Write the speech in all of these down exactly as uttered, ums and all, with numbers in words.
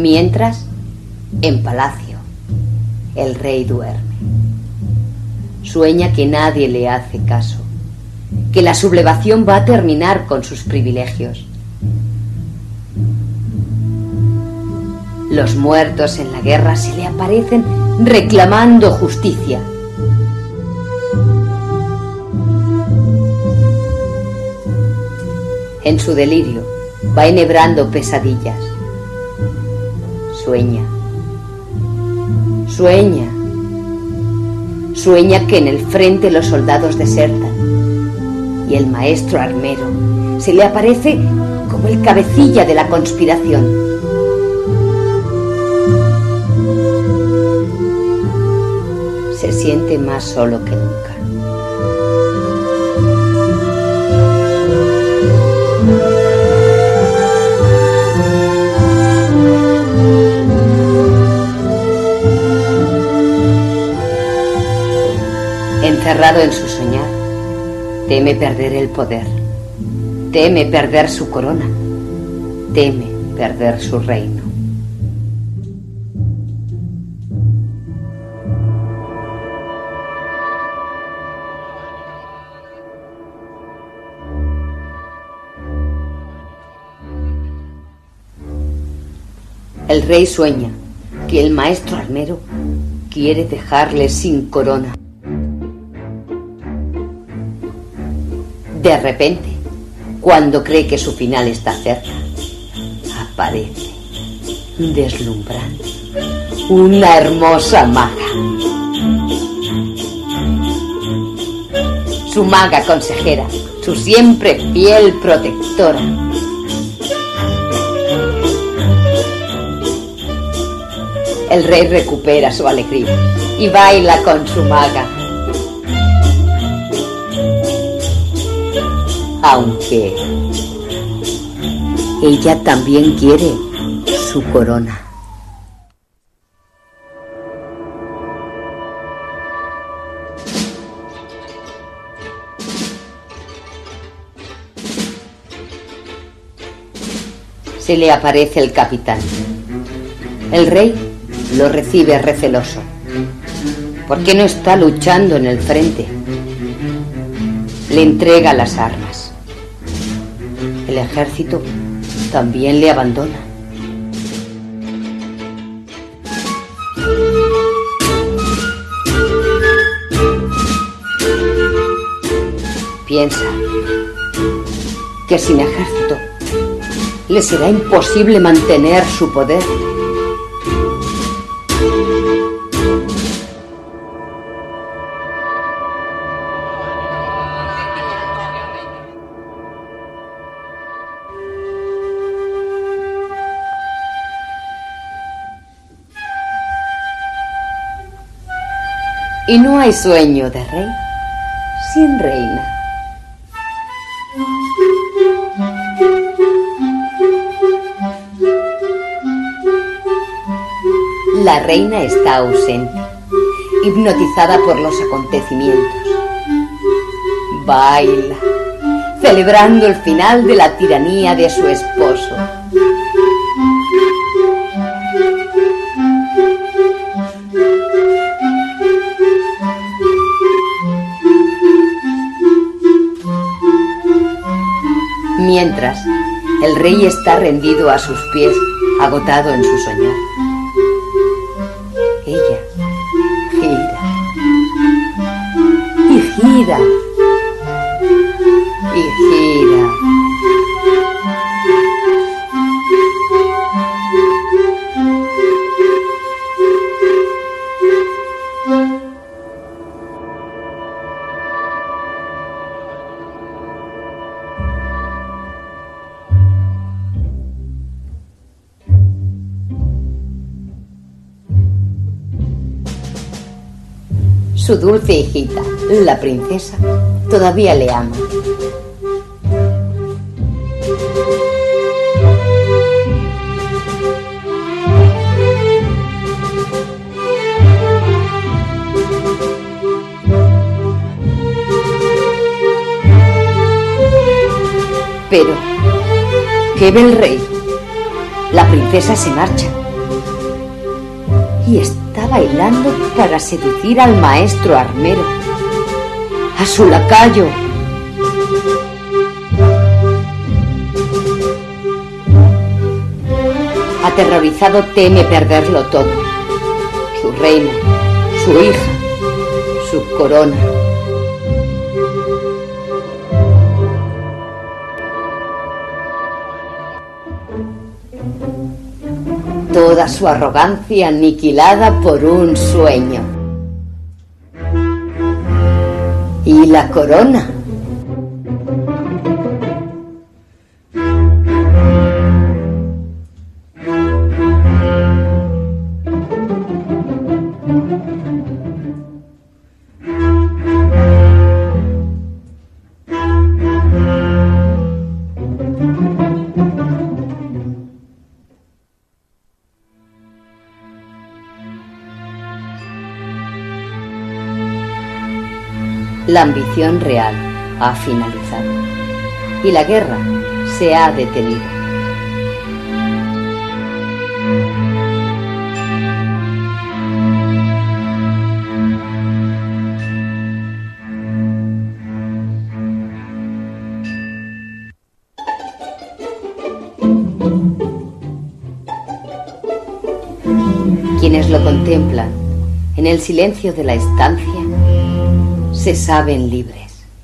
Mientras, en palacio, el rey duerme. Sueña que nadie le hace caso, que la sublevación va a terminar con sus privilegios. Los muertos en la guerra se le aparecen reclamando justicia. En su delirio va enhebrando pesadillas. Sueña, sueña, sueña que en el frente los soldados desertan y el maestro armero se le aparece como el cabecilla de la conspiración. Se siente más solo que nunca. Encerrado en su soñar, teme perder el poder, teme perder su corona, teme perder su reino. El rey sueña que el maestro armero quiere dejarle sin corona. De repente, cuando cree que su final está cerca, aparece, deslumbrante, una hermosa maga. Su maga consejera, su siempre fiel protectora. El rey recupera su alegría y baila con su maga. Aunque ella también quiere su corona. Se le aparece el capitán. El rey lo recibe receloso. ¿Por qué no está luchando en el frente? Le entrega las armas. El ejército también le abandona. Piensa que sin ejército le será imposible mantener su poder. Y no hay sueño de rey sin reina. La reina está ausente, hipnotizada por los acontecimientos. Baila, celebrando el final de la tiranía de su esposo. Mientras, el rey está rendido a sus pies, agotado en su soñar. Ella gira y gira y gira. Su dulce hijita, la princesa, todavía le ama. Pero, ¿qué ve el rey? La princesa se marcha y está bailando para seducir al maestro armero, a su lacayo. Aterrorizado teme perderlo todo: su reino, su hija, su corona. Toda su arrogancia aniquilada por un sueño. ¿Y la corona? La ambición real ha finalizado y la guerra se ha detenido. Quienes lo contemplan en el silencio de la estancia se saben libres.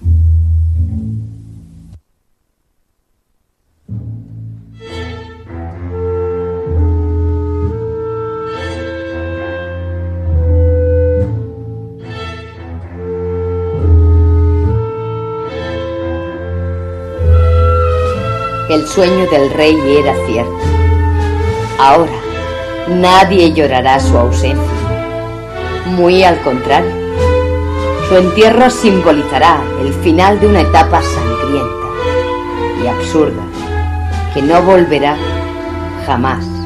El sueño del rey era cierto. Ahora nadie llorará su ausencia. Muy al contrario, su entierro simbolizará el final de una etapa sangrienta y absurda que no volverá jamás.